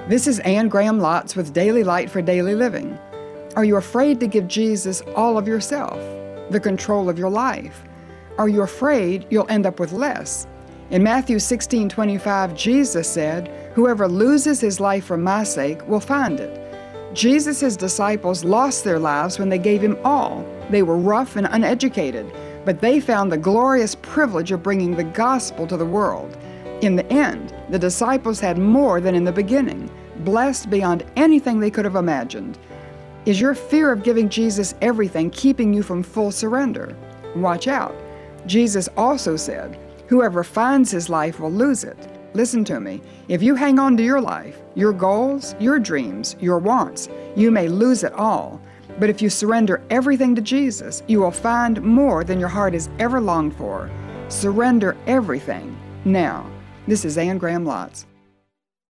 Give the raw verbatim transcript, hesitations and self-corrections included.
This is Anne Graham Lotz with Daily Light for Daily Living. Are you afraid to give Jesus all of yourself, the control of your life? Are you afraid you'll end up with less? In Matthew sixteen twenty-five, Jesus said, "Whoever loses his life for my sake will find it." Jesus' disciples lost their lives when they gave him all. They were rough and uneducated, but they found the glorious privilege of bringing the gospel to the world. In the end, the disciples had more than in the beginning, blessed beyond anything they could have imagined. Is your fear of giving Jesus everything keeping you from full surrender? Watch out. Jesus also said, "Whoever finds his life will lose it." Listen to me. If you hang on to your life, your goals, your dreams, your wants, you may lose it all. But if you surrender everything to Jesus, you will find more than your heart has ever longed for. Surrender everything now. This is Anne Graham Lotz.